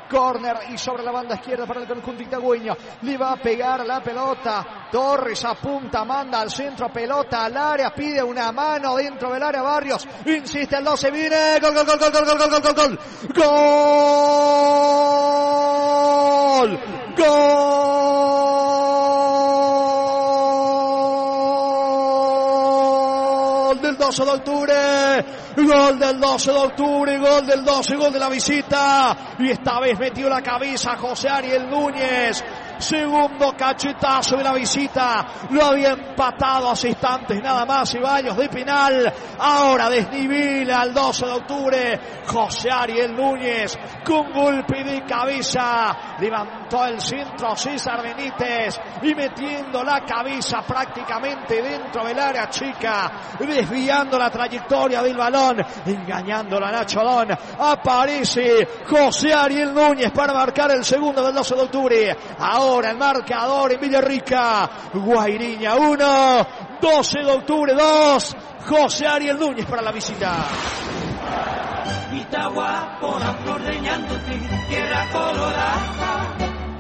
Corner y sobre la banda izquierda para el conjunto itagüeño. Le va a pegar la pelota. Torres apunta, manda al centro, pelota al área, pide una mano dentro del área. Barrios insiste, el 12 viene. Gol, gol, gol, gol, gol, gol, gol, gol, gol. Gol. Gol del 12 de octubre. Gol del 12 de octubre, gol del 12, gol de la visita. Y esta vez metió la cabeza José Ariel Núñez. Segundo cachetazo de la visita. Lo había empatado hace instantes nada más Ceballos de penal. Ahora desnivela al 12 de octubre. José Ariel Núñez con golpe de cabeza. Levantó el centro César Benítez y metiendo la cabeza prácticamente dentro del área chica. Desviando la trayectoria del balón. Engañándolo a Nacho Alón. Aparece José Ariel Núñez para marcar el segundo del 12 de octubre. Ahora el marcador en Villarrica. Guairiña 1, 12 de octubre 2. José Ariel Núñez para la visita. Itagua, por amor ordeñándote, tierra colorada.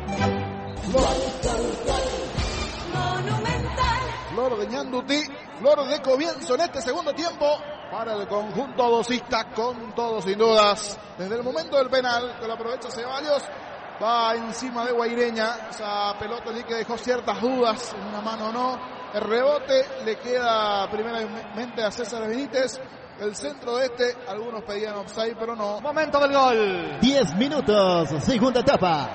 Flor ordeñándote, flor de comienzo en este segundo tiempo para el conjunto docista, con todo sin dudas. Desde el momento del penal, que lo aprovecha Ceballos, va encima de Guaireña. Esa pelota allí que dejó ciertas dudas, en una mano o no. El rebote le queda primeramente a César Benítez. El centro de algunos pedían offside, pero no. Momento del gol. 10 minutos, segunda etapa.